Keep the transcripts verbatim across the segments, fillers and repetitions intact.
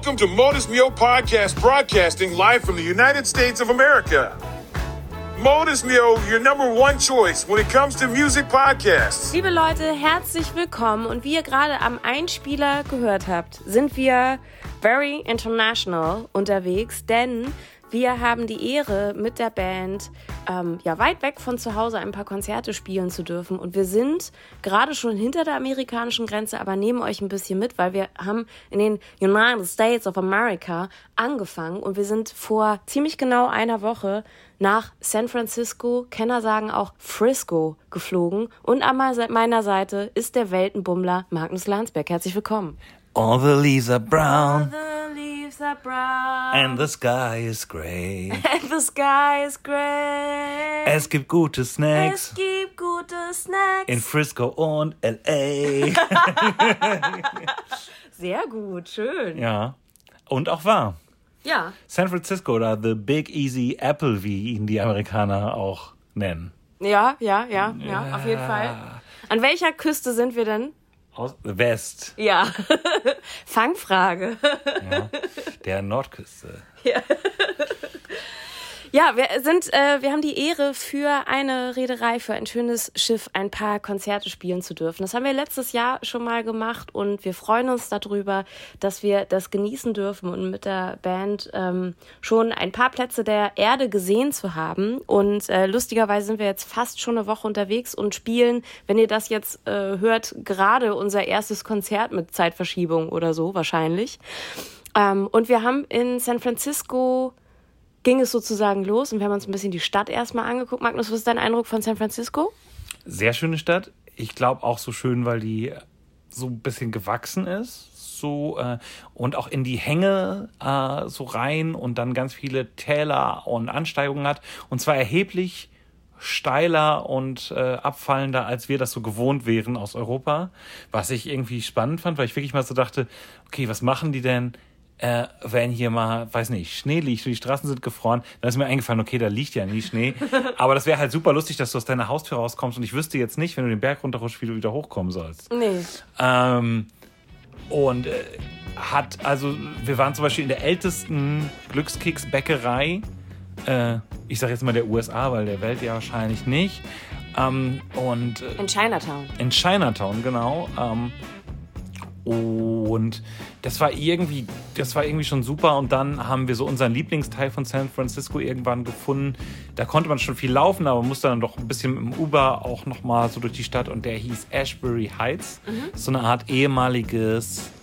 Welcome to Modus Neo Podcast, broadcasting live from the United States of America. Modus Neo, your number one choice when it comes to music podcasts. Liebe Leute, herzlich willkommen. Und wie ihr gerade am Einspieler gehört habt, sind wir very international unterwegs, denn wir haben die Ehre, mit der Band ähm, ja, weit weg von zu Hause ein paar Konzerte spielen zu dürfen. Und wir sind gerade schon hinter der amerikanischen Grenze, aber nehmen euch ein bisschen mit, weil wir haben in den United States of America angefangen. Und wir sind vor ziemlich genau einer Woche nach San Francisco, Kenner sagen auch Frisco, geflogen. Und an meiner Seite ist der Weltenbummler Magnus Landsberg. Herzlich willkommen. All the leaves are brown. All the leaves are brown. And the sky is grey. And the sky is grey. Es gibt gute Snacks. Es gibt gute Snacks. In Frisco und L A. Sehr gut, schön. Ja, und auch wahr. Ja. San Francisco oder The Big Easy Apple, wie ihn die Amerikaner auch nennen. Ja, ja, ja, ja, ja. Auf jeden Fall. An welcher Küste sind wir denn? Aus West. Ja. Fangfrage. Ja, der Nordküste. Ja. Ja, wir sind, äh, wir haben die Ehre, für eine Reederei, für ein schönes Schiff ein paar Konzerte spielen zu dürfen. Das haben wir letztes Jahr schon mal gemacht und wir freuen uns darüber, dass wir das genießen dürfen und mit der Band ähm, schon ein paar Plätze der Erde gesehen zu haben. Und äh, lustigerweise sind wir jetzt fast schon eine Woche unterwegs und spielen, wenn ihr das jetzt äh, hört, gerade unser erstes Konzert mit Zeitverschiebung oder so wahrscheinlich. Ähm, und wir haben in San Francisco ging es sozusagen los und wir haben uns ein bisschen die Stadt erstmal angeguckt. Magnus, was ist dein Eindruck von San Francisco? Sehr schöne Stadt. Ich glaube auch so schön, weil die so ein bisschen gewachsen ist. So, äh, und auch in die Hänge äh, so rein und dann ganz viele Täler und Ansteigungen hat. Und zwar erheblich steiler und äh, abfallender, als wir das so gewohnt wären aus Europa. Was ich irgendwie spannend fand, weil ich wirklich mal so dachte, okay, was machen die denn, Äh, wenn hier mal, weiß nicht, Schnee liegt und die Straßen sind gefroren, dann ist mir eingefallen, okay, da liegt ja nie Schnee. Aber das wäre halt super lustig, dass du aus deiner Haustür rauskommst und ich wüsste jetzt nicht, wenn du den Berg runterrutschst, wie du wieder hochkommen sollst. Nee. Ähm, und äh, hat, also, wir waren zum Beispiel in der ältesten Glückskeksbäckerei, äh, ich sag jetzt mal der U S A, weil der Welt ja wahrscheinlich nicht. Ähm, und äh, In Chinatown. In Chinatown, genau. Ähm, Und das war irgendwie, das war irgendwie schon super. Und dann haben wir so unseren Lieblingsteil von San Francisco irgendwann gefunden. Da konnte man schon viel laufen, aber musste dann doch ein bisschen mit dem Uber auch nochmal so durch die Stadt. Und der hieß Ashbury Heights. Mhm. So eine Art ehemaliges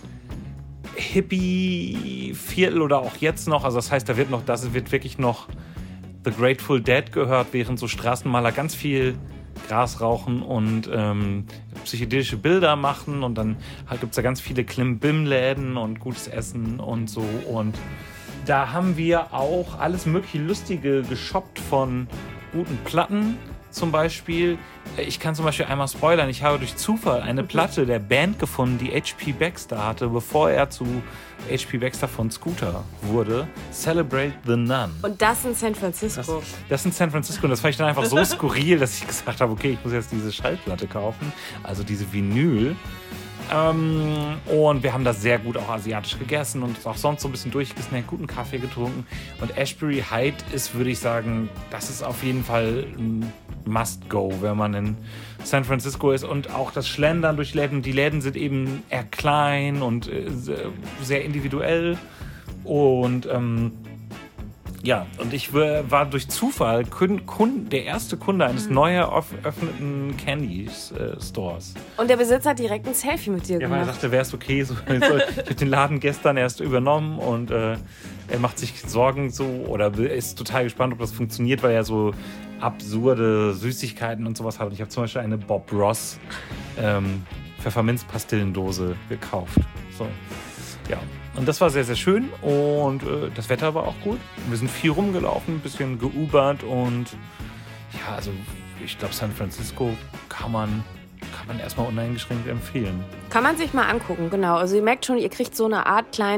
Hippie-Viertel oder auch jetzt noch. Also das heißt, da wird noch, das wird wirklich noch The Grateful Dead gehört, während so Straßenmaler ganz viel Gras rauchen und ähm, psychedelische Bilder machen und dann halt gibt es da ganz viele Klimbim-Läden und gutes Essen und so und da haben wir auch alles mögliche Lustige geshoppt von guten Platten zum Beispiel. Ich kann zum Beispiel einmal spoilern, ich habe durch Zufall eine Platte der Band gefunden, die H P Baxter hatte, bevor er zu H P Baxter von Scooter wurde. Celebrate the Nun. Und das in San Francisco. Das, das in San Francisco. Und das fand ich dann einfach so skurril, dass ich gesagt habe, okay, ich muss jetzt diese Schallplatte kaufen. Also diese Vinyl. Ähm, und wir haben da sehr gut auch asiatisch gegessen und auch sonst so ein bisschen durchgesnackt, guten Kaffee getrunken. Und Ashbury Heights ist, würde ich sagen, das ist auf jeden Fall ein Must-Go, wenn man in San Francisco ist. Und auch das Schlendern durch Läden. Die Läden sind eben eher klein und äh, sehr individuell. Und ähm, ja, und ich war durch Zufall Kunde, der erste Kunde eines mhm. neu eröffneten Candy-Stores. Und der Besitzer hat direkt ein Selfie mit dir ja, gemacht. Ja, weil er sagte, wäre es okay. So, ich habe den Laden gestern erst übernommen und äh, er macht sich Sorgen so oder ist total gespannt, ob das funktioniert, weil er so absurde Süßigkeiten und sowas hat. Und ich habe zum Beispiel eine Bob Ross ähm, Pfefferminzpastillendose gekauft. So, ja. Und das war sehr, sehr schön und äh, das Wetter war auch gut. Wir sind viel rumgelaufen, ein bisschen geubert und ja, also ich glaube, San Francisco kann man, kann man erstmal uneingeschränkt empfehlen. Kann man sich mal angucken, genau. Also ihr merkt schon, ihr kriegt so eine Art kleinen Trip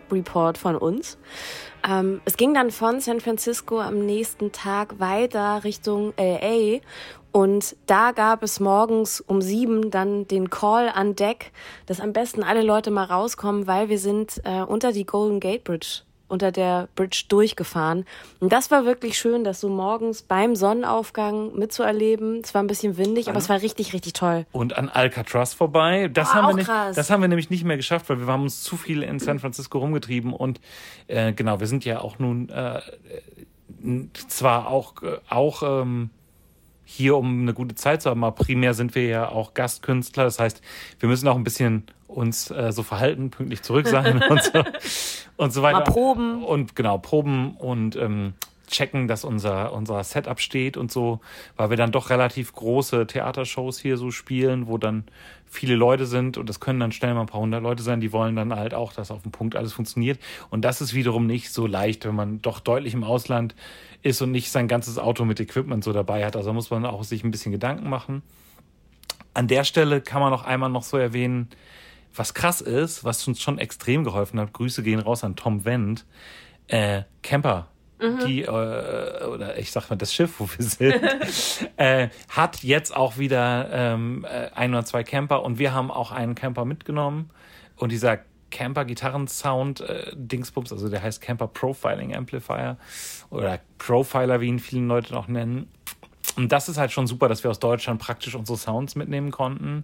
Report von uns. Ähm, es ging dann von San Francisco am nächsten Tag weiter Richtung L A und da gab es morgens um sieben dann den Call an Deck, dass am besten alle Leute mal rauskommen, weil wir sind äh, unter die Golden Gate Bridge, unter der Bridge durchgefahren. Und das war wirklich schön, das so morgens beim Sonnenaufgang mitzuerleben. Es war ein bisschen windig, aber es war richtig, richtig toll. Und an Alcatraz vorbei. Das, oh, haben, wir auch nicht, krass. das haben wir nämlich nicht mehr geschafft, weil wir haben uns zu viel in San Francisco rumgetrieben. Und äh, genau, wir sind ja auch nun äh, zwar auch, äh, auch ähm, hier, um eine gute Zeit zu haben, aber primär sind wir ja auch Gastkünstler. Das heißt, wir müssen auch ein bisschen uns äh, so verhalten, pünktlich zurück sein und so, und so weiter. Mal proben. Und genau, proben und ähm, checken, dass unser, unser Setup steht und so, weil wir dann doch relativ große Theatershows hier so spielen, wo dann viele Leute sind und das können dann schnell mal ein paar hundert Leute sein, die wollen dann halt auch, dass auf dem Punkt alles funktioniert. Und das ist wiederum nicht so leicht, wenn man doch deutlich im Ausland ist und nicht sein ganzes Auto mit Equipment so dabei hat. Also muss man auch sich ein bisschen Gedanken machen. An der Stelle kann man noch einmal noch so erwähnen, was krass ist, was uns schon extrem geholfen hat, Grüße gehen raus an Tom Wendt, äh, Camper, mhm. die, äh, oder ich sag mal, das Schiff, wo wir sind, äh, hat jetzt auch wieder ähm, ein oder zwei Camper und wir haben auch einen Camper mitgenommen und dieser Camper-Gitarren-Sound äh, Dingsbums, also der heißt Camper Profiling Amplifier oder Profiler, wie ihn viele Leute noch nennen. Und das ist halt schon super, dass wir aus Deutschland praktisch unsere Sounds mitnehmen konnten.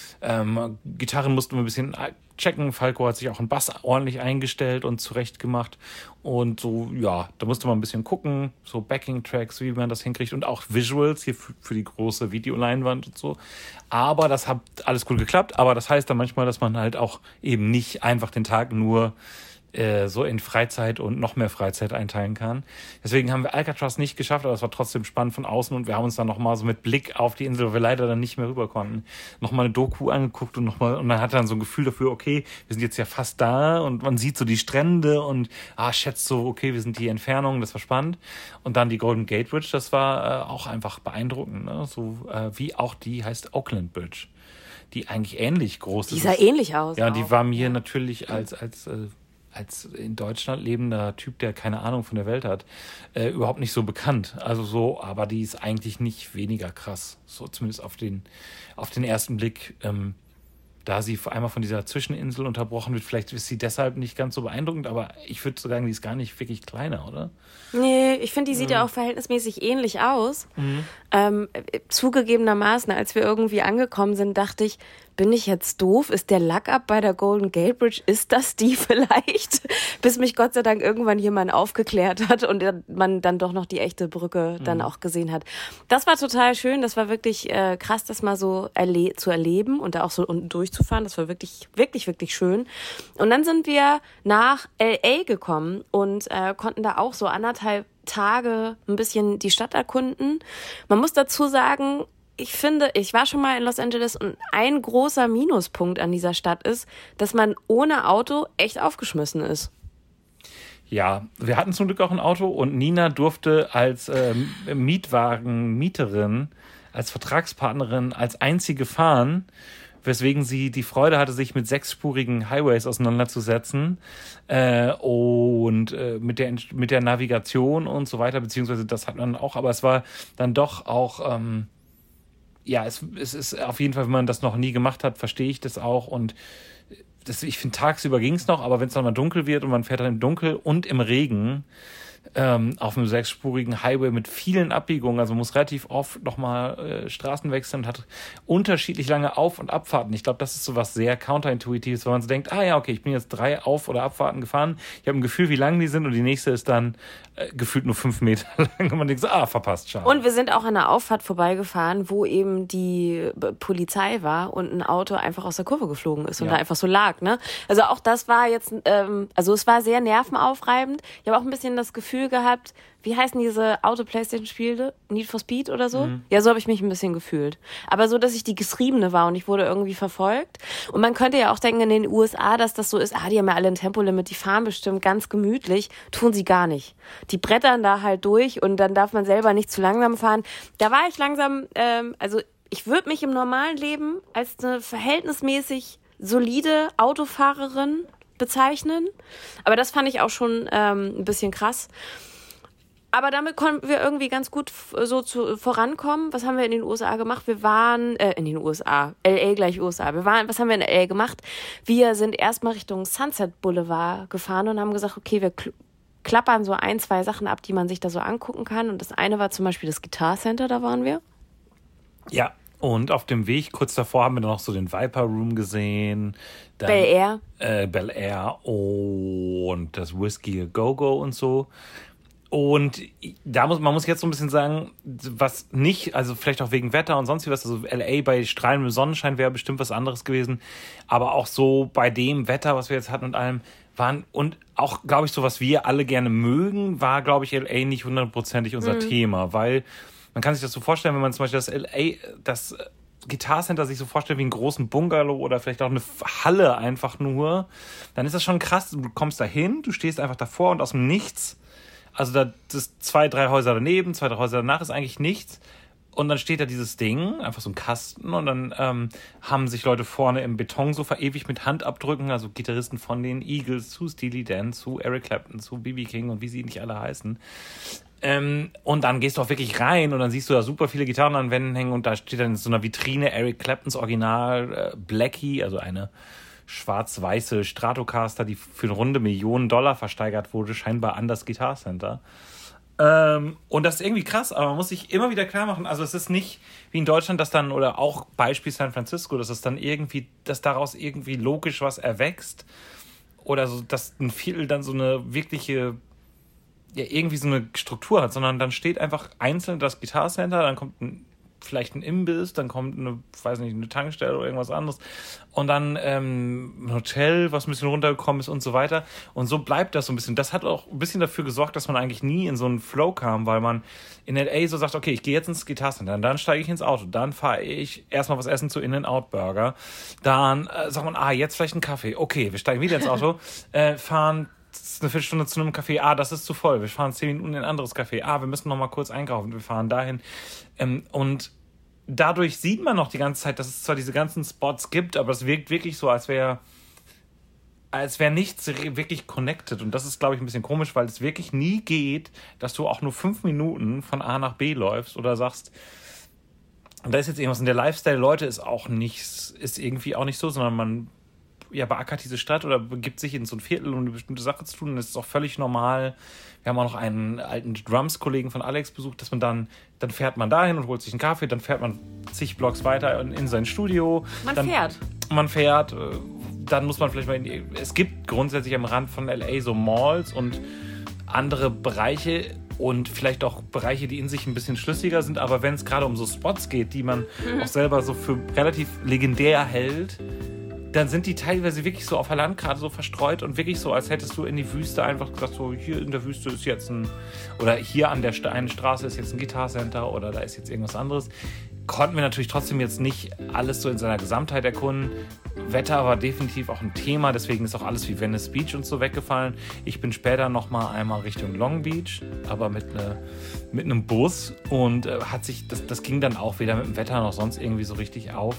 Ähm, Gitarren mussten wir ein bisschen checken. Falco hat sich auch einen Bass ordentlich eingestellt und zurecht gemacht. Und so, ja, da musste man ein bisschen gucken, so Backing-Tracks, wie man das hinkriegt und auch Visuals hier für, für die große Videoleinwand und so. Aber das hat alles gut geklappt. Aber das heißt dann manchmal, dass man halt auch eben nicht einfach den Tag nur äh, so in Freizeit und noch mehr Freizeit einteilen kann. Deswegen haben wir Alcatraz nicht geschafft, aber es war trotzdem spannend von außen und wir haben uns dann nochmal so mit Blick auf die Insel, wo wir leider dann nicht mehr rüber konnten, nochmal eine Doku angeguckt und nochmal, und man hat dann so ein Gefühl dafür, okay, wir sind jetzt ja fast da und man sieht so die Strände und ah, schätzt so, okay, wir sind die Entfernung, das war spannend. Und dann die Golden Gate Bridge, das war äh, auch einfach beeindruckend, ne? So äh, wie auch die heißt Oakland Bridge, die eigentlich ähnlich groß ist. Die sah ähnlich aus. Ja, auch. die war mir natürlich als, als äh, als in Deutschland lebender Typ, der keine Ahnung von der Welt hat, äh, überhaupt nicht so bekannt. Also so, aber die ist eigentlich nicht weniger krass. So zumindest auf den, auf den ersten Blick. Ähm, da sie einmal von dieser Zwischeninsel unterbrochen wird, vielleicht ist sie deshalb nicht ganz so beeindruckend, aber ich würde sagen, die ist gar nicht wirklich kleiner, oder? Nee, ich finde, die sieht mhm. ja auch verhältnismäßig ähnlich aus. Mhm. Ähm, zugegebenermaßen, als wir irgendwie angekommen sind, dachte ich, bin ich jetzt doof? Ist der Lack-Up bei der Golden Gate Bridge, ist das die vielleicht? Bis mich Gott sei Dank irgendwann jemand aufgeklärt hat und man dann doch noch die echte Brücke dann mhm. auch gesehen hat. Das war total schön, das war wirklich äh, krass, das mal so erle- zu erleben und da auch so unten durchzufahren. Das war wirklich, wirklich, wirklich schön. Und dann sind wir nach L A gekommen und äh, konnten da auch so anderthalb Tage ein bisschen die Stadt erkunden. Man muss dazu sagen, ich finde, ich war schon mal in Los Angeles und ein großer Minuspunkt an dieser Stadt ist, dass man ohne Auto echt aufgeschmissen ist. Ja, wir hatten zum Glück auch ein Auto und Nina durfte als äh, Mietwagenmieterin, als Vertragspartnerin als einzige fahren, weswegen sie die Freude hatte, sich mit sechsspurigen Highways auseinanderzusetzen äh, und äh, mit der mit der Navigation und so weiter, beziehungsweise das hat man auch, aber es war dann doch auch ähm, ja, es, es ist auf jeden Fall, wenn man das noch nie gemacht hat, verstehe ich das auch und das, ich finde, tagsüber ging es noch, aber wenn es dann mal dunkel wird und man fährt dann im Dunkel und im Regen ähm, auf einem sechsspurigen Highway mit vielen Abbiegungen, also man muss relativ oft nochmal äh, Straßen wechseln und hat unterschiedlich lange Auf- und Abfahrten. Ich glaube, das ist so was sehr counterintuitives, wenn man so denkt, ah ja, okay, ich bin jetzt drei Auf- oder Abfahrten gefahren, ich habe ein Gefühl, wie lang die sind und die nächste ist dann äh, gefühlt nur fünf Meter lang und man denkt so, ah, verpasst, schade. Und wir sind auch an einer Auffahrt vorbeigefahren, wo eben die Polizei war und ein Auto einfach aus der Kurve geflogen ist und ja. da einfach so lag, ne? Also auch das war jetzt, ähm, also es war sehr nervenaufreibend. Ich habe auch ein bisschen das Gefühl gehabt, wie heißen diese Auto-Playstation-Spiele? Need for Speed oder so? Mhm. Ja, so habe ich mich ein bisschen gefühlt. Aber so, dass ich die Geschriebene war und ich wurde irgendwie verfolgt. Und man könnte ja auch denken in den U S A, dass das so ist, ah, die haben ja alle ein Tempolimit, die fahren bestimmt ganz gemütlich. Tun sie gar nicht. Die brettern da halt durch und dann darf man selber nicht zu langsam fahren. Da war ich langsam, ähm, also ich würde mich im normalen Leben als eine verhältnismäßig solide Autofahrerin bezeichnen. Aber das fand ich auch schon ähm, ein bisschen krass. Aber damit konnten wir irgendwie ganz gut so zu, vorankommen. Was haben wir in den U S A gemacht? Wir waren, äh, in den U S A, L A gleich U S A. Wir waren, was haben wir in L A gemacht? Wir sind erstmal Richtung Sunset Boulevard gefahren und haben gesagt, okay, wir kl- klappern so ein, zwei Sachen ab, die man sich da so angucken kann. Und das eine war zum Beispiel das Guitar Center, da waren wir. Ja, und auf dem Weg, kurz davor, haben wir dann noch so den Viper Room gesehen. Dann, Bel Air. Äh, Bel Air und das Whiskey Go-Go und so. Und da muss man muss jetzt so ein bisschen sagen, was nicht, also vielleicht auch wegen Wetter und sonst wie was, also L A bei strahlendem Sonnenschein wäre bestimmt was anderes gewesen, aber auch so bei dem Wetter, was wir jetzt hatten und allem, waren, und auch, glaube ich, so was wir alle gerne mögen, war, glaube ich, L A nicht hundertprozentig unser mhm. Thema, weil man kann sich das so vorstellen, wenn man zum Beispiel das L A, das Guitar Center sich so vorstellt wie einen großen Bungalow oder vielleicht auch eine Halle einfach nur, dann ist das schon krass, du kommst da hin, du stehst einfach davor und aus dem Nichts, also da das zwei, drei Häuser daneben, zwei, drei Häuser danach ist eigentlich nichts. Und dann steht da dieses Ding, einfach so ein Kasten. Und dann ähm, haben sich Leute vorne im Beton so verewigt mit Handabdrücken. Also Gitarristen von den Eagles zu Steely Dan, zu Eric Clapton, zu B B King und wie sie nicht alle heißen. Ähm, und dann gehst du auch wirklich rein und dann siehst du da super viele Gitarren an Wänden hängen. Und da steht dann in so einer Vitrine Eric Claptons Original äh, Blackie, also eine schwarz-weiße Stratocaster, die für eine runde Million Dollar versteigert wurde, scheinbar an das Guitar Center. Ähm, und das ist irgendwie krass, aber man muss sich immer wieder klar machen, also es ist nicht wie in Deutschland, dass dann, oder auch Beispiel San Francisco, dass es dann irgendwie, dass daraus irgendwie logisch was erwächst oder so, dass ein Viertel dann so eine wirkliche, ja, irgendwie so eine Struktur hat, sondern dann steht einfach einzeln das Guitar Center, dann kommt ein vielleicht ein Imbiss, dann kommt eine, weiß nicht, eine Tankstelle oder irgendwas anderes und dann ähm, ein Hotel, was ein bisschen runtergekommen ist und so weiter. Und so bleibt das so ein bisschen. Das hat auch ein bisschen dafür gesorgt, dass man eigentlich nie in so einen Flow kam, weil man in L A so sagt, okay, ich gehe jetzt ins Guitar Center, dann steige ich ins Auto, dann fahre ich erstmal was essen zu In-N-Out Burger, dann äh, sagt man, ah, jetzt vielleicht einen Kaffee. Okay, wir steigen wieder ins Auto, äh, fahren eine Viertelstunde zu einem Café, ah, das ist zu voll, wir fahren zehn Minuten in ein anderes Café, ah, wir müssen noch mal kurz einkaufen, wir fahren dahin. Ähm, und dadurch sieht man noch die ganze Zeit, dass es zwar diese ganzen Spots gibt, aber es wirkt wirklich so, als wäre als wäre nichts wirklich connected. Und das ist, glaube ich, ein bisschen komisch, weil es wirklich nie geht, dass du auch nur fünf Minuten von A nach B läufst oder sagst, da ist jetzt irgendwas. Und der Lifestyle Leute ist auch nicht, ist irgendwie auch nicht so, sondern man ja, beackert diese Stadt oder begibt sich in so ein Viertel, um eine bestimmte Sache zu tun. Und das ist auch völlig normal. Wir haben auch noch einen alten Drums-Kollegen von Alex besucht, dass man dann, dann fährt man dahin und holt sich einen Kaffee, dann fährt man zig Blocks weiter in, in sein Studio. Man dann, fährt. Man fährt, dann muss man vielleicht mal in die, es gibt grundsätzlich am Rand von L A so Malls und andere Bereiche und vielleicht auch Bereiche, die in sich ein bisschen schlüssiger sind, aber wenn es gerade um so Spots geht, die man mhm. auch selber so für relativ legendär hält, dann sind die teilweise wirklich so auf der Landkarte so verstreut und wirklich so, als hättest du in die Wüste einfach gesagt, so hier in der Wüste ist jetzt ein, oder hier an der einen Straße ist jetzt ein Guitar Center oder da ist jetzt irgendwas anderes. Konnten wir natürlich trotzdem jetzt nicht alles so in seiner Gesamtheit erkunden. Wetter war definitiv auch ein Thema, deswegen ist auch alles wie Venice Beach und so weggefallen. Ich bin später nochmal einmal Richtung Long Beach, aber mit, ne, mit einem Bus und äh, hat sich, das, das ging dann auch weder mit dem Wetter noch sonst irgendwie so richtig auf.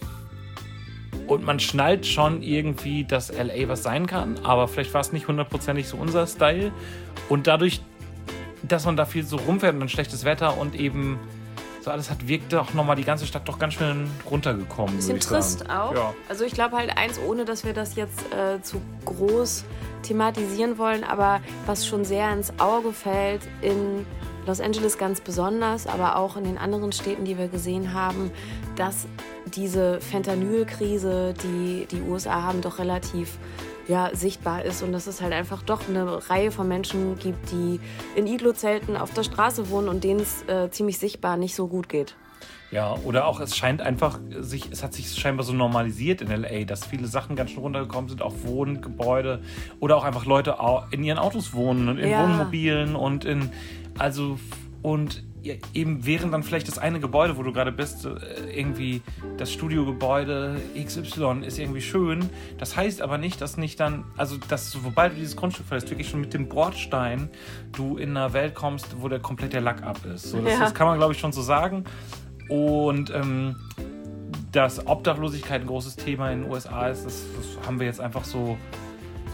Und man schnallt schon irgendwie, dass L A was sein kann, aber vielleicht war es nicht hundertprozentig so unser Style. Und dadurch, dass man da viel so rumfährt und dann schlechtes Wetter und eben so alles hat, wirkte auch nochmal die ganze Stadt doch ganz schön runtergekommen. Ein bisschen trist sagen. Auch. Ja. Also ich glaube halt eins, ohne dass wir das jetzt äh, zu groß thematisieren wollen, aber was schon sehr ins Auge fällt, in Los Angeles ganz besonders, aber auch in den anderen Städten, die wir gesehen haben, dass diese Fentanyl-Krise, die die U S A haben, doch relativ ja, sichtbar ist und dass es halt einfach doch eine Reihe von Menschen gibt, die in Iglo-Zelten auf der Straße wohnen und denen es äh, ziemlich sichtbar nicht so gut geht. Ja, oder auch es scheint einfach, sich, es hat sich scheinbar so normalisiert in L A, dass viele Sachen ganz schön runtergekommen sind, auch Wohngebäude oder auch einfach Leute in ihren Autos wohnen und in ja. Wohnmobilen und in, also, und ja, eben während dann vielleicht das eine Gebäude, wo du gerade bist, irgendwie das Studiogebäude X Y ist irgendwie schön. Das heißt aber nicht, dass nicht dann, also dass sobald du dieses Grundstück verlässt, wirklich schon mit dem Bordstein du in eine Welt kommst, wo der komplett der Lack ab ist. So, das, ja. das kann man, glaube ich, schon so sagen. Und ähm, dass Obdachlosigkeit ein großes Thema in den U S A ist, das, das haben wir jetzt einfach so,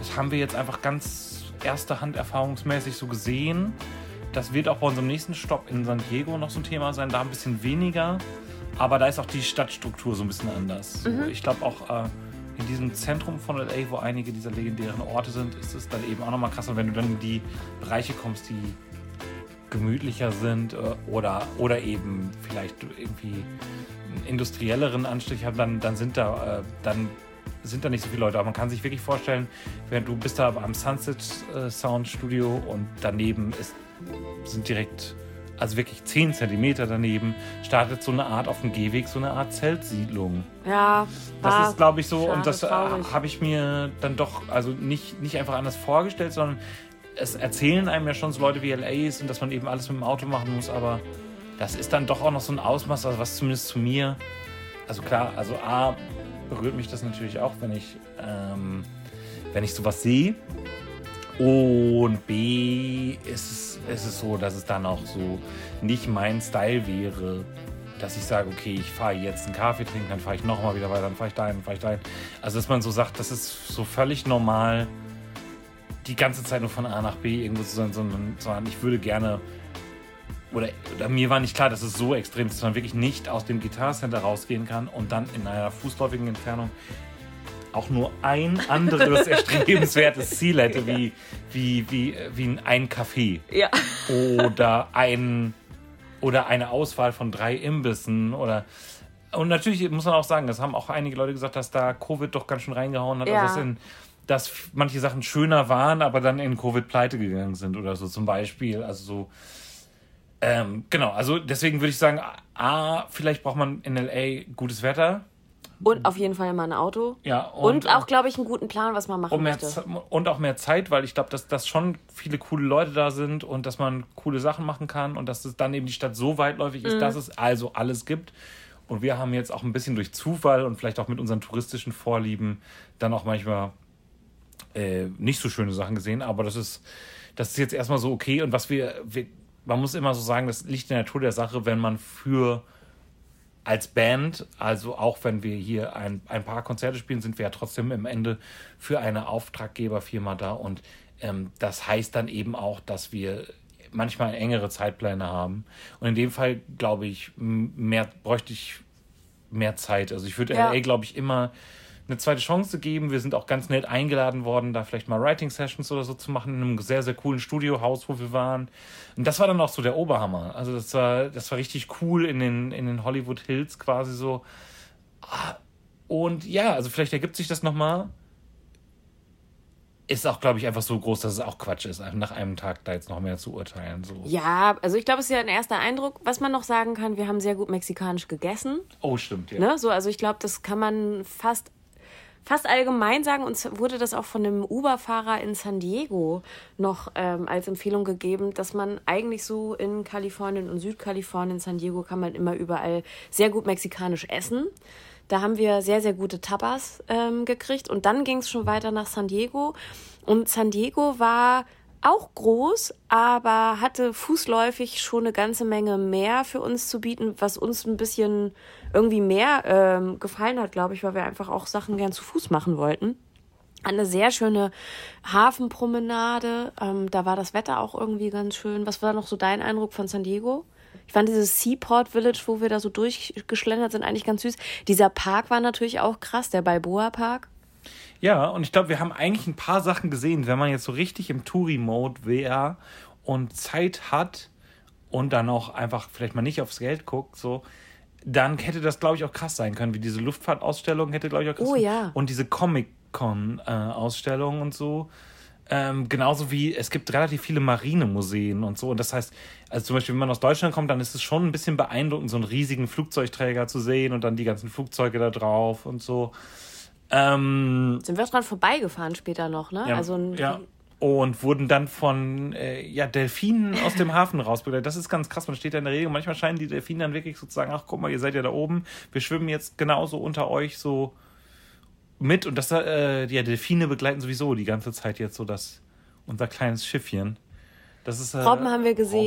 das haben wir jetzt einfach ganz erste Hand erfahrungsmäßig so gesehen. Das wird auch bei unserem nächsten Stopp in San Diego noch so ein Thema sein, da ein bisschen weniger. Aber da ist auch die Stadtstruktur so ein bisschen anders. Mhm. So, ich glaube auch äh, in diesem Zentrum von L A, wo einige dieser legendären Orte sind, ist es dann eben auch nochmal krass. Und wenn du dann in die Bereiche kommst, die gemütlicher sind äh, oder, oder eben vielleicht irgendwie einen industrielleren Anstrich haben, dann, dann sind da äh, dann sind da nicht so viele Leute. Aber man kann sich wirklich vorstellen, wenn du bist da am Sunset äh, Sound Studio und daneben ist, sind direkt, also wirklich zehn Zentimeter daneben, startet so eine Art auf dem Gehweg, so eine Art Zeltsiedlung. Ja, das ist, glaube ich, so. schade, und das äh, traurig. habe ich mir dann doch, also nicht, nicht einfach anders vorgestellt, sondern es erzählen einem ja schon so Leute wie L A sind, dass man eben alles mit dem Auto machen muss, aber das ist dann doch auch noch so ein Ausmaß, also was zumindest zu mir, also klar, also A, berührt mich das natürlich auch, wenn ich, ähm, wenn ich sowas sehe. Und B, ist es, ist es so, dass es dann auch so nicht mein Style wäre, dass ich sage, okay, ich fahre jetzt einen Kaffee trinken, dann fahre ich nochmal wieder weiter, dann fahre ich dahin, dann fahre ich dahin. Also, dass man so sagt, das ist so völlig normal, die ganze Zeit nur von A nach B irgendwo zu sein, sondern, sondern ich würde gerne, oder, oder mir war nicht klar, dass es so extrem ist, dass man wirklich nicht aus dem Guitar Center rausgehen kann und dann in einer fußläufigen Entfernung auch nur ein anderes erstrebenswertes Ziel hätte, wie, wie, wie, wie ein Café. Ja. Oder, ein, oder eine Auswahl von drei Imbissen. Oder, und natürlich muss man auch sagen, das haben auch einige Leute gesagt, dass da Covid doch ganz schön reingehauen hat. Ja. Also dass, in, dass manche Sachen schöner waren, aber dann in Covid pleite gegangen sind oder so zum Beispiel. Also so, ähm, genau, also deswegen würde ich sagen, A, vielleicht braucht man in L A gutes Wetter. Und auf jeden Fall mal ein Auto. Ja, und, und auch, glaube ich, einen guten Plan, was man machen und mehr möchte. Z- und auch mehr Zeit, weil ich glaube, dass, dass schon viele coole Leute da sind und dass man coole Sachen machen kann und dass es dann eben die Stadt so weitläufig ist, Mhm. dass es also alles gibt. Und wir haben jetzt auch ein bisschen durch Zufall und vielleicht auch mit unseren touristischen Vorlieben dann auch manchmal äh, nicht so schöne Sachen gesehen. Aber das ist, das ist jetzt erstmal so okay. Und was wir, wir, man muss immer so sagen, das liegt in der Natur der Sache, wenn man für als Band, also auch wenn wir hier ein, ein paar Konzerte spielen, sind wir ja trotzdem am Ende für eine Auftraggeberfirma da und ähm, das heißt dann eben auch, dass wir manchmal engere Zeitpläne haben und in dem Fall, glaube ich, mehr bräuchte ich mehr Zeit. Also ich würde Ja. L A, glaube ich, immer eine zweite Chance geben. Wir sind auch ganz nett eingeladen worden, da vielleicht mal Writing-Sessions oder so zu machen, in einem sehr, sehr coolen Studiohaus, wo wir waren. Und das war dann auch so der Oberhammer. Also das war, das war richtig cool in den, in den Hollywood Hills quasi so. Und ja, also vielleicht ergibt sich das nochmal. Ist auch, glaube ich, einfach so groß, dass es auch Quatsch ist, nach einem Tag da jetzt noch mehr zu urteilen. So. Ja, also ich glaube, es ist ja ein erster Eindruck. Was man noch sagen kann, wir haben sehr gut mexikanisch gegessen. Oh, stimmt, ja. Ne? So, also ich glaube, das kann man fast, fast allgemein sagen. Uns wurde das auch von einem Uber-Fahrer in San Diego noch ähm, als Empfehlung gegeben, dass man eigentlich so in Kalifornien und Südkalifornien, San Diego, kann man immer überall sehr gut mexikanisch essen. Da haben wir sehr, sehr gute Tapas ähm, gekriegt. Und dann ging es schon weiter nach San Diego. Und San Diego war auch groß, aber hatte fußläufig schon eine ganze Menge mehr für uns zu bieten, was uns ein bisschen irgendwie mehr ähm, gefallen hat, glaube ich, weil wir einfach auch Sachen gern zu Fuß machen wollten. Eine sehr schöne Hafenpromenade. Ähm, da war das Wetter auch irgendwie ganz schön. Was war noch so dein Eindruck von San Diego? Ich fand dieses Seaport Village, wo wir da so durchgeschlendert sind, eigentlich ganz süß. Dieser Park war natürlich auch krass, der Balboa Park. Ja, und ich glaube, wir haben eigentlich ein paar Sachen gesehen, wenn man jetzt so richtig im Touri-Mode wäre und Zeit hat und dann auch einfach vielleicht mal nicht aufs Geld guckt, so, dann hätte das, glaube ich, auch krass sein können, wie diese Luftfahrtausstellung hätte, glaube ich, auch krass Oh, sein. ja. Und diese Comic-Con-Ausstellung und so. Ähm, genauso wie es gibt relativ viele Marinemuseen und so. Und das heißt, also zum Beispiel, wenn man aus Deutschland kommt, dann ist es schon ein bisschen beeindruckend, so einen riesigen Flugzeugträger zu sehen und dann die ganzen Flugzeuge da drauf und so. Ähm, Sind wir dran vorbeigefahren später noch, ne? ja, Also ein, ja. Und wurden dann von äh, ja, Delfinen aus dem Hafen rausbegleitet. Das ist ganz krass. Man steht da in der Regel. Manchmal scheinen die Delfine dann wirklich so zu sagen, ach guck mal, ihr seid ja da oben. Wir schwimmen jetzt genauso unter euch so mit. Und das, äh, die Delfine begleiten sowieso die ganze Zeit jetzt so das unser kleines Schiffchen. Das ist, äh, Robben haben wir gesehen. Robben.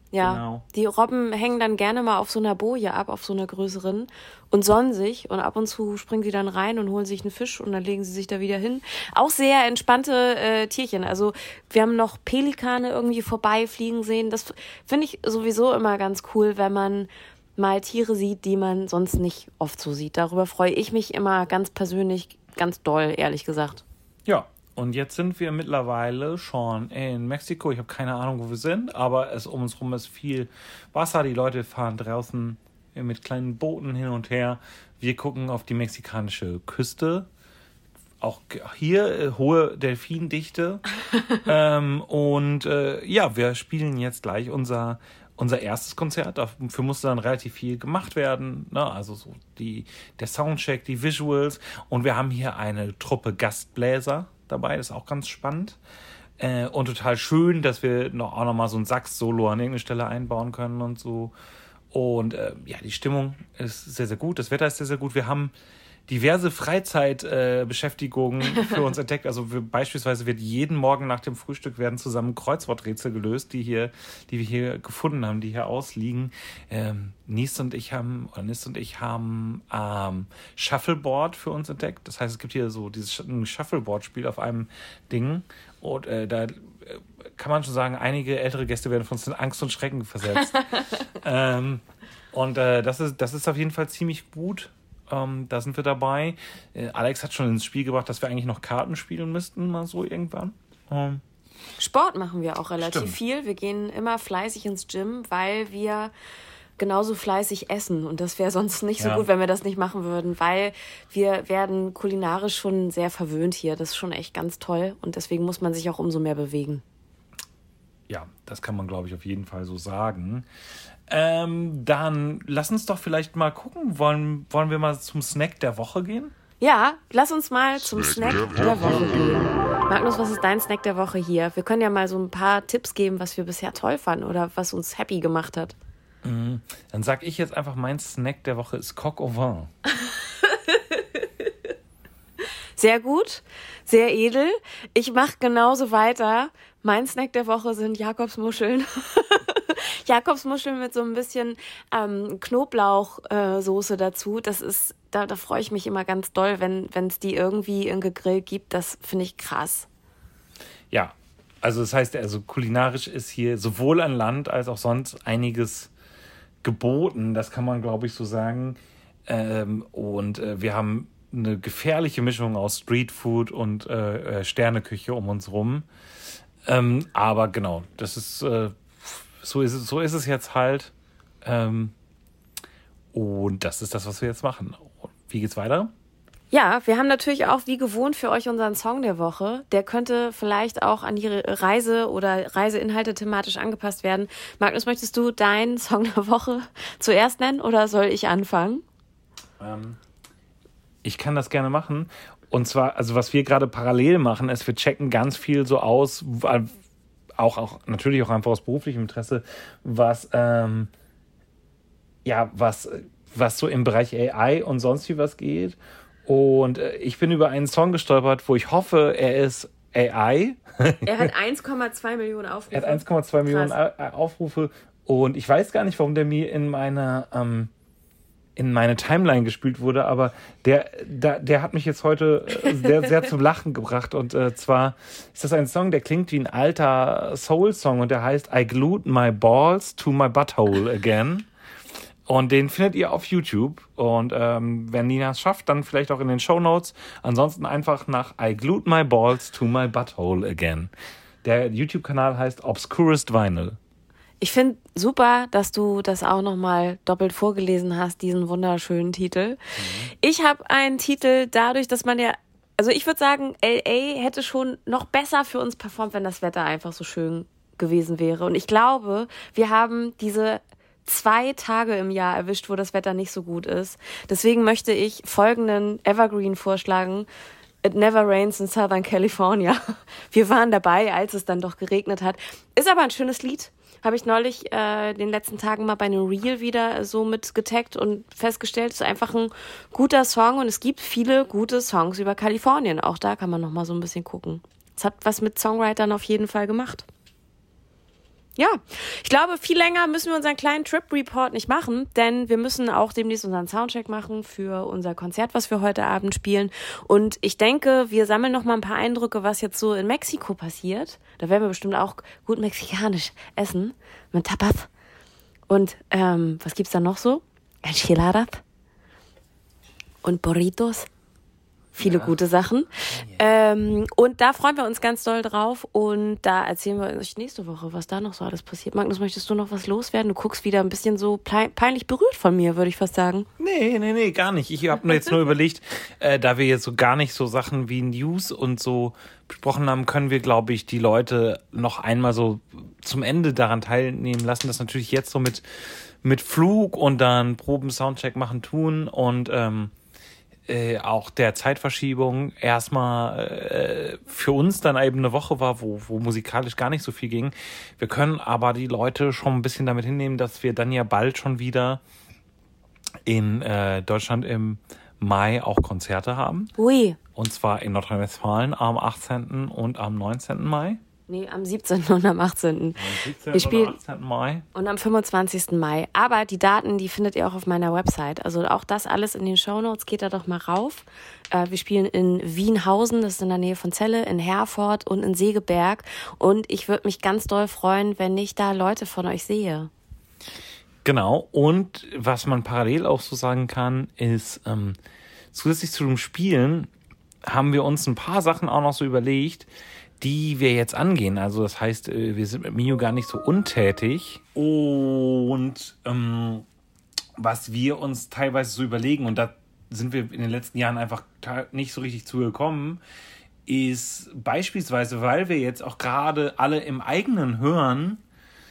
Ja, Genau. die Robben hängen dann gerne mal auf so einer Boje ab, auf so einer größeren und sonnen sich und ab und zu springen sie dann rein und holen sich einen Fisch und dann legen sie sich da wieder hin. Auch sehr entspannte äh, Tierchen. Also wir haben noch Pelikane irgendwie vorbeifliegen sehen. Das finde ich sowieso immer ganz cool, wenn man mal Tiere sieht, die man sonst nicht oft so sieht. Darüber freue ich mich immer ganz persönlich, ganz doll, ehrlich gesagt. Ja, und jetzt sind wir mittlerweile schon in Mexiko. Ich habe keine Ahnung, wo wir sind, aber es um uns herum ist viel Wasser. Die Leute fahren draußen mit kleinen Booten hin und her. Wir gucken auf die mexikanische Küste. Auch hier äh, hohe Delfindichte. ähm, und äh, ja, wir spielen jetzt gleich unser, unser erstes Konzert. Dafür musste dann relativ viel gemacht werden. Ne? Also so die, der Soundcheck, die Visuals. Und wir haben hier eine Truppe Gastbläser dabei, das ist auch ganz spannend. Äh, und total schön, dass wir noch, auch nochmal so ein Sax-Solo an irgendeine Stelle einbauen können und so. Und äh, ja, die Stimmung ist sehr, sehr gut. Das Wetter ist sehr, sehr gut. Wir haben diverse Freizeitbeschäftigungen äh, für uns entdeckt. Also wir, beispielsweise wird jeden Morgen nach dem Frühstück werden zusammen Kreuzworträtsel gelöst, die hier, die wir hier gefunden haben, die hier ausliegen. Ähm, Nies und ich haben, oder Nis und ich haben ähm, Shuffleboard für uns entdeckt. Das heißt, es gibt hier so dieses ein Shuffleboard-Spiel auf einem Ding. Und äh, da äh, kann man schon sagen, einige ältere Gäste werden von uns in Angst und Schrecken versetzt. ähm, und äh, das ist, das ist auf jeden Fall ziemlich gut. Ähm, da sind wir dabei. Äh, Alex hat schon ins Spiel gebracht, dass wir eigentlich noch Karten spielen müssten, mal so irgendwann. Ähm, Sport machen wir auch relativ Stimmt. viel. Wir gehen immer fleißig ins Gym, weil wir genauso fleißig essen. Und das wäre sonst nicht so Ja. gut, wenn wir das nicht machen würden, weil wir werden kulinarisch schon sehr verwöhnt hier. Das ist schon echt ganz toll. Und deswegen muss man sich auch umso mehr bewegen. ja, das kann man, glaube ich, auf jeden Fall so sagen. Ähm, dann lass uns doch vielleicht mal gucken. Wollen, wollen wir mal zum Snack der Woche gehen? Ja, lass uns mal zum Snack der Woche gehen. Magnus, was ist dein Snack der Woche hier? Wir können ja mal so ein paar Tipps geben, was wir bisher toll fanden oder was uns happy gemacht hat. Mhm. Dann sag ich jetzt einfach, mein Snack der Woche ist Coq au vin. Sehr gut, sehr edel. Ich mache genauso weiter. Mein Snack der Woche sind Jakobsmuscheln. Jakobsmuscheln mit so ein bisschen ähm, Knoblauchsoße äh, dazu. Das ist, da, da freue ich mich immer ganz doll, wenn es die irgendwie in gegrillt gibt. Das finde ich krass. Ja, also das heißt, also kulinarisch ist hier sowohl an Land als auch sonst einiges geboten. Das kann man, glaube ich, so sagen. Ähm, und äh, wir haben eine gefährliche Mischung aus Streetfood und äh, Sterneküche um uns rum. Ähm, aber genau, das ist äh, so ist es, so ist es jetzt halt. Ähm, und das ist das, was wir jetzt machen. Wie geht's weiter? Ja, wir haben natürlich auch wie gewohnt für euch unseren Song der Woche. Der könnte vielleicht auch an die Reise oder Reiseinhalte thematisch angepasst werden. Magnus, möchtest du deinen Song der Woche zuerst nennen oder soll ich anfangen? Ähm, ich kann das gerne machen. Und zwar, also was wir gerade parallel machen, ist, wir checken ganz viel so aus, auch, auch natürlich auch einfach aus beruflichem Interesse, was ähm, ja, was, was so im Bereich A I und sonst wie was geht. Und äh, ich bin über einen Song gestolpert, wo ich hoffe, er ist A I. Er hat eins Komma zwei Millionen Aufrufe. Er hat eins Komma zwei Millionen Krass. A- Aufrufe und ich weiß gar nicht, warum der mir in meiner ähm, in meine Timeline gespielt wurde, aber der, der, der hat mich jetzt heute äh, sehr, sehr zum Lachen gebracht. Und äh, zwar ist das ein Song, der klingt wie ein alter Soul-Song und der heißt I Glued My Balls to My Butthole Again. Und den findet ihr auf YouTube. Und ähm, wenn Nina es schafft, dann vielleicht auch in den Shownotes. Ansonsten einfach nach I Glued My Balls to My Butthole Again. Der YouTube-Kanal heißt Obscurest Vinyl. Ich finde super, dass du das auch nochmal doppelt vorgelesen hast, diesen wunderschönen Titel. Mhm. Ich habe einen Titel dadurch, dass man ja, also ich würde sagen, L A hätte schon noch besser für uns performt, wenn das Wetter einfach so schön gewesen wäre. Und ich glaube, wir haben diese zwei Tage im Jahr erwischt, wo das Wetter nicht so gut ist. Deswegen möchte ich folgenden Evergreen vorschlagen. It never rains in Southern California. Wir waren dabei, als es dann doch geregnet hat. Ist aber ein schönes Lied. Habe ich neulich äh, in den letzten Tagen mal bei einem Reel wieder so mit getaggt und festgestellt, es ist einfach ein guter Song und es gibt viele gute Songs über Kalifornien. Auch da kann man noch mal so ein bisschen gucken. Es hat was mit Songwritern auf jeden Fall gemacht. Ja, ich glaube, viel länger müssen wir unseren kleinen Trip-Report nicht machen, denn wir müssen auch demnächst unseren Soundcheck machen für unser Konzert, was wir heute Abend spielen. Und ich denke, wir sammeln noch mal ein paar Eindrücke, was jetzt so in Mexiko passiert. Da werden wir bestimmt auch gut mexikanisch essen mit Tapas. Und ähm, was gibt's da noch so? Enchiladas und Burritos. Viele ja. gute Sachen. Yeah. Ähm, und da freuen wir uns ganz doll drauf. Und da erzählen wir euch nächste Woche, was da noch so alles passiert. Magnus, möchtest du noch was loswerden? Du guckst wieder ein bisschen so peinlich berührt von mir, würde ich fast sagen. Nee, nee, nee, gar nicht. Ich habe mir jetzt nur überlegt, äh, da wir jetzt so gar nicht so Sachen wie News und so besprochen haben, können wir, glaube ich, die Leute noch einmal so zum Ende daran teilnehmen lassen. Das natürlich jetzt so mit, mit Flug und dann Proben, Soundcheck machen, tun und ähm, Äh, auch der Zeitverschiebung erstmal äh, für uns dann eben eine Woche war, wo, wo musikalisch gar nicht so viel ging. Wir können aber die Leute schon ein bisschen damit hinnehmen, dass wir dann ja bald schon wieder in äh, Deutschland im Mai auch Konzerte haben. Ui. Und zwar in Nordrhein-Westfalen am achtzehnten und am neunzehnten Mai. Nee, am siebzehnten und am achtzehnten. Am siebzehnten wir und achtzehnten Mai. Und am fünfundzwanzigsten Mai. Aber die Daten, die findet ihr auch auf meiner Website. Also auch das alles in den Shownotes. Geht da doch mal rauf. Äh, wir spielen in Wienhausen, das ist in der Nähe von Celle, in Herford und in Segeberg. Und ich würde mich ganz doll freuen, wenn ich da Leute von euch sehe. Genau. Und was man parallel auch so sagen kann, ist, ähm, zusätzlich zu dem Spielen haben wir uns ein paar Sachen auch noch so überlegt, die wir jetzt angehen. Also das heißt, wir sind mit Mio gar nicht so untätig. Und ähm, was wir uns teilweise so überlegen, und da sind wir in den letzten Jahren einfach nicht so richtig zugekommen, ist beispielsweise, weil wir jetzt auch gerade alle im eigenen Hören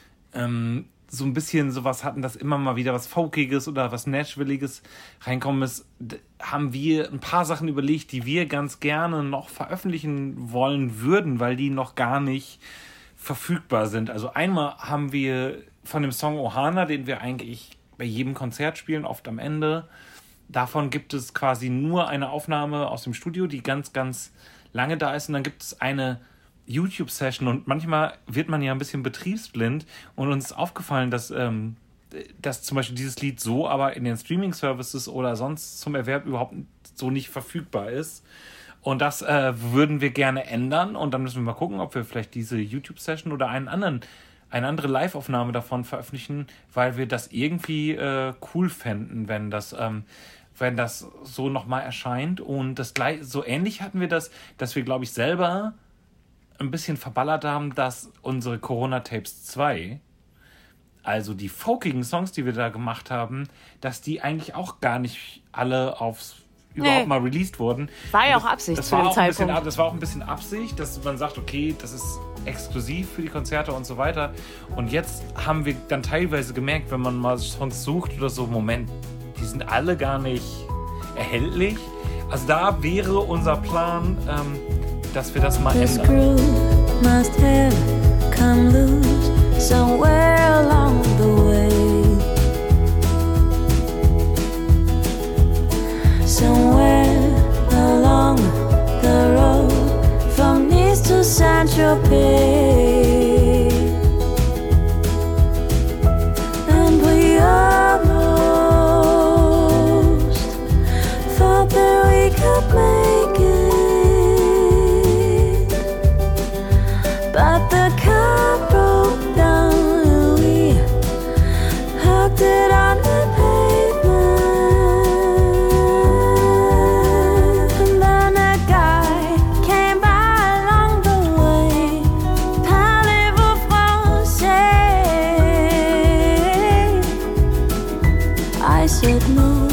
ähm, so ein bisschen sowas hatten, dass immer mal wieder was Folkiges oder was Nashvilliges reinkommen ist, haben wir ein paar Sachen überlegt, die wir ganz gerne noch veröffentlichen wollen würden, weil die noch gar nicht verfügbar sind. Also einmal haben wir von dem Song Ohana, den wir eigentlich bei jedem Konzert spielen, oft am Ende. Davon gibt es quasi nur eine Aufnahme aus dem Studio, die ganz, ganz lange da ist. Und dann gibt es eine YouTube-Session und manchmal wird man ja ein bisschen betriebsblind und uns ist aufgefallen, dass, ähm, dass zum Beispiel dieses Lied so aber in den Streaming-Services oder sonst zum Erwerb überhaupt so nicht verfügbar ist. Und das äh, würden wir gerne ändern und dann müssen wir mal gucken, ob wir vielleicht diese YouTube-Session oder einen anderen, eine andere Live-Aufnahme davon veröffentlichen, weil wir das irgendwie äh, cool fänden, wenn das ähm, wenn das so nochmal erscheint. Und das gleich, so ähnlich hatten wir das, dass wir, glaube ich, selber ein bisschen verballert haben, dass unsere Corona-Tapes zwei, also die folkigen Songs, die wir da gemacht haben, dass die eigentlich auch gar nicht alle aufs überhaupt nee. mal released wurden. War ja auch Absicht das zu dem Zeitpunkt. Bisschen, das war auch ein bisschen Absicht, dass man sagt, okay, das ist exklusiv für die Konzerte und so weiter. Und jetzt haben wir dann teilweise gemerkt, wenn man mal Songs sucht oder so, Moment, die sind alle gar nicht erhältlich. Also da wäre unser Plan, ähm, dass wir das mal The ändern. screw must have come loose somewhere along the way. Somewhere along the road from Nice to Saint-Tropez. And we almost thought that we could make it. But the car broke down and we hugged it on the pavement. And then a guy came by along the way. Parlez-vous français? I said no.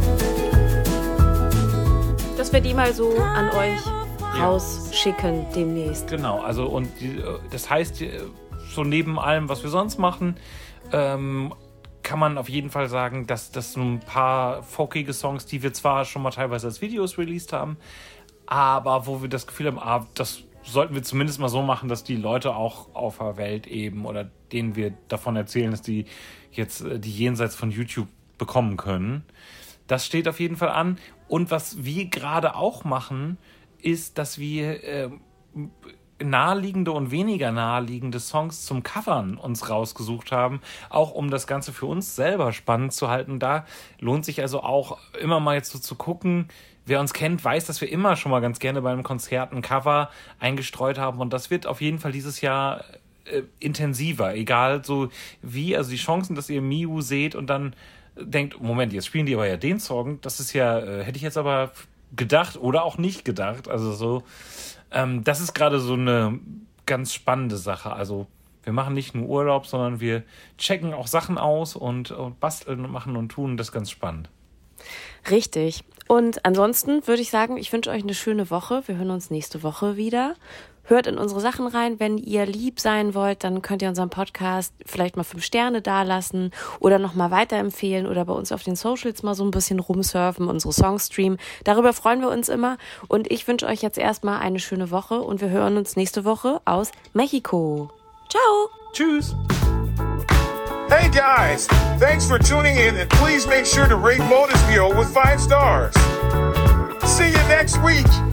Dass wir die mal so an euch rausschicken demnächst. Genau, also und die, das heißt, so neben allem, was wir sonst machen, ähm, kann man auf jeden Fall sagen, dass das so ein paar folkige Songs, die wir zwar schon mal teilweise als Videos released haben, aber wo wir das Gefühl haben, ah, das sollten wir zumindest mal so machen, dass die Leute auch auf der Welt eben oder denen wir davon erzählen, dass die jetzt die jenseits von YouTube bekommen können. Das steht auf jeden Fall an. Und was wir gerade auch machen, ist, dass wir äh, naheliegende und weniger naheliegende Songs zum Covern uns rausgesucht haben, auch um das Ganze für uns selber spannend zu halten. Da lohnt sich also auch immer mal jetzt so zu gucken. Wer uns kennt, weiß, dass wir immer schon mal ganz gerne bei einem Konzert ein Cover eingestreut haben und das wird auf jeden Fall dieses Jahr äh, intensiver, egal so wie, also die Chancen, dass ihr Miu seht und dann denkt, Moment, jetzt spielen die aber ja den Song, das ist ja, äh, hätte ich jetzt aber gedacht oder auch nicht gedacht, also so, ähm, das ist gerade so eine ganz spannende Sache, also wir machen nicht nur Urlaub, sondern wir checken auch Sachen aus und, und basteln und machen und tun, das ist ganz spannend. Richtig. Und ansonsten würde ich sagen, ich wünsche euch eine schöne Woche. Wir hören uns nächste Woche wieder. Hört in unsere Sachen rein. Wenn ihr lieb sein wollt, dann könnt ihr unseren Podcast vielleicht mal fünf Sterne dalassen oder nochmal weiterempfehlen oder bei uns auf den Socials mal so ein bisschen rumsurfen, unsere Songs streamen. Darüber freuen wir uns immer. Und ich wünsche euch jetzt erstmal eine schöne Woche und wir hören uns nächste Woche aus Mexiko. Ciao. Tschüss. Hey guys, thanks for tuning in and please make sure to rate Modus Neo with five stars. See you next week.